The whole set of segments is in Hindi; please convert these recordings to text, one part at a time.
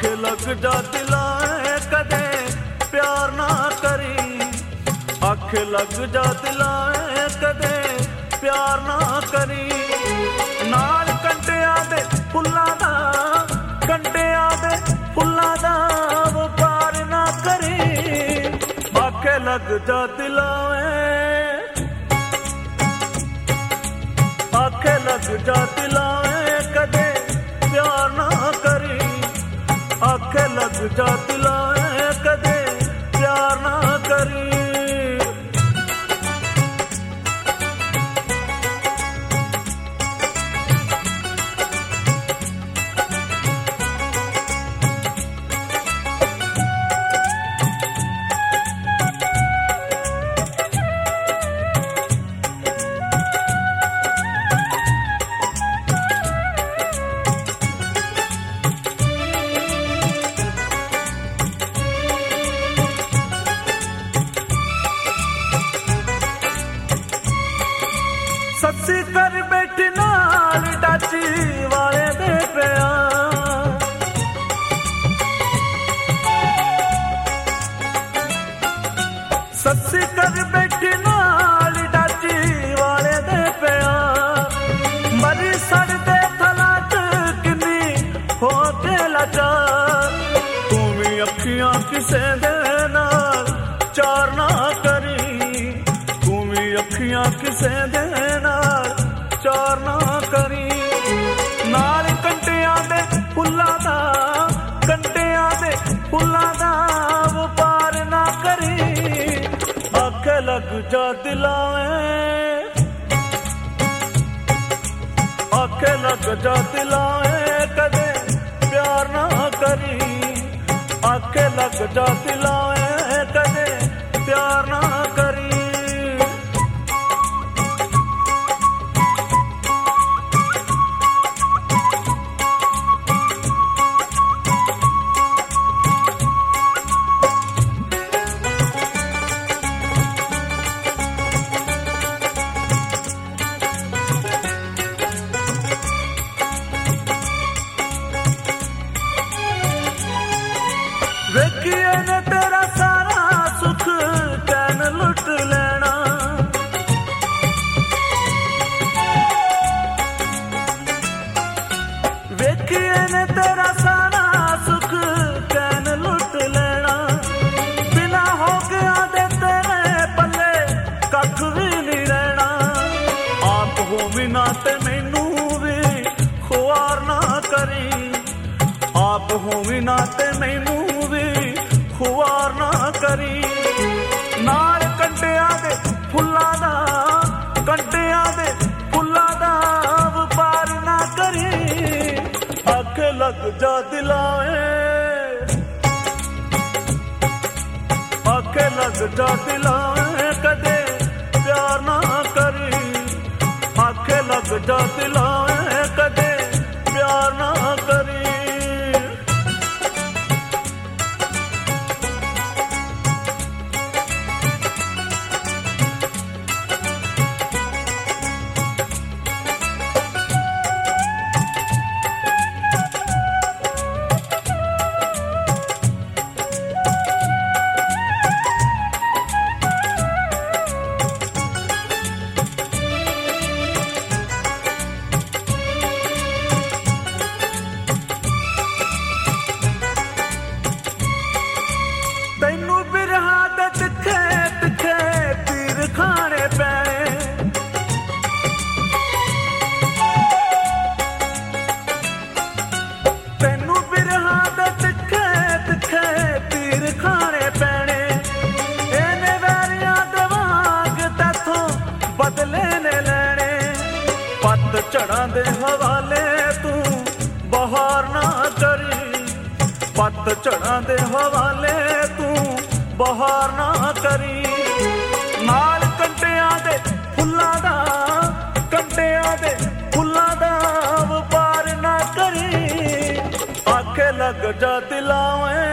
आंख लग जा दिलाए कदे प्यार ना करी, आंख लग जा दिलाए कदे प्यार ना करी। नाल कंटिया दे फुल्लां दा, कंटिया दे फुल्लां दा व्यापार ना करी, आंख लग जा दिलाए, आंख लग जा दिलाए कदे प्यार ना करी, आंख लग जा दिलाए कदे प्यार ना करी। सस्सी कर बैठी नाल डाची वाले दे पिया, सस्सी कर बैठी नाल डाची वाले दे पिया। मरी सड़दे थलाट किन्नी हो के लाचार, तू भी अखियां किसे दे नाल चार ना करी, तू भी अखियां किसे दे चार ना करी। नाल कंटिया दे फुल्लां दा, कंटिया दे फुल्लां दा व्यापार ना करी, आंख लग जा दिलाए, आंख लग जा दिलाए कदे प्यार ना करी, आंख लग जा दिलाए कदे प्यार ना करी। वेखिए ने तेरा सारा सुख चैन लुट लेना, वेखिए ने तेरा सारा सुख चैन लुट लेना। बिना हो गया दे तेरे पल्ले कख भी नहीं रहना, आप हो बिना ते मैनू भी खुआर ना करी, आप हो बिना ते मैनू खुआर ना करी। नाल कंटिया दे फुल्लां दा, कंटिया दे फुल्लां दा व्यापार ना करी, आंख लग जा दिलाए, आंख लग जा दिलाए कदे प्यार ना करी, आंख लग जा दिलाए कदे प्यार ना करी। तैनू बिरहा दे तिखे तिखे तीर खाने पैने, तैनू बिरहा दे तिखे तिखे तीर खाने पैने। इन्हें वैरियां दे वांग तैथों बदले ने लैने, पत झड़ां दे हवाले तू बहार ना करी, पत झड़ां दे हवाले तू बहार ना करी। नाल कंटिया दे फुल्लां दा, कंटिया दे फुल्लां दा व्यापार ना करी, आंख लग जा दिलाए,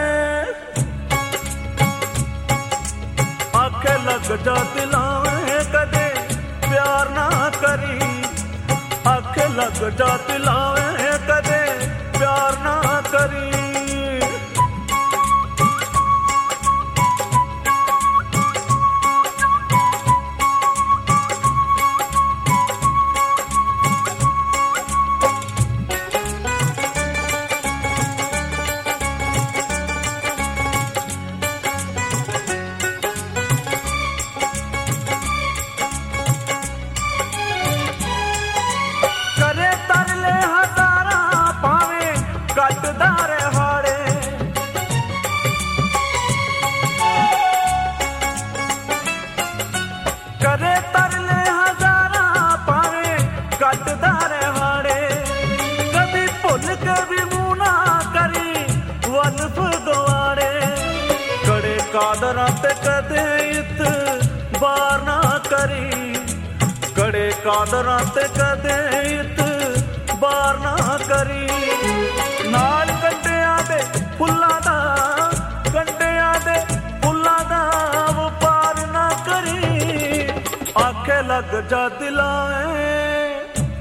आंख लग जा दिलाए कदे प्यार ना करी, आंख लग जा दिलाए कदे प्यार ना करी। ਕੱਟਦਾ ਰਹਾੜੇ ਕਦੇ ਤਰਲੇ ਹਜ਼ਾਰਾਂ ਪਾਵੇ ਕੱਟਦਾ ਰਹਾੜੇ ਕਦੀ ਭੁੱਲ ਕੇ ਵੀ ਮੂੰਹ ਨਾ ਕਰੀ ਵਲਫ ਗਵਾੜੇ ਕੜੇ ਕਾਦਰਾਂ ਤੇ ਕਦੇ ਇਤਬਾਰ ਨਾ ਕਰੀ ਕੜੇ ਕਾਦਰਾਂ ਤੇ ਕਦੇ ਇਤਬਾਰ ਨਾ ਕਰੀ ਨਾਲ ਕੰਡਿਆਂ ਦੇ ਫੁੱਲਾਂ ਦਾ ਵਪਾਰ ਨਾ ਕਰੀ ਆਖੇ ਲੱਗ ਜਾ ਦਿਲਾਏ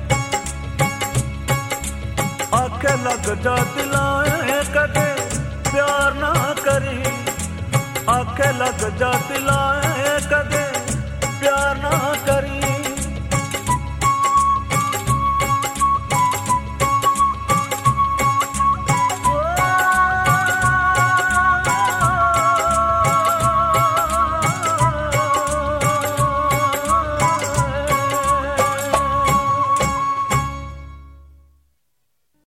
ਆਖੇ ਲੱਗ ਜਾ ਦਿਲਾਏ ਕਦੇ ਪਿਆਰ ਨਾ ਕਰੀ ਆਖੇ ਲੱਗ ਜਾ ਦਿਲਾਏ ਕਦੇ प्यार ना कर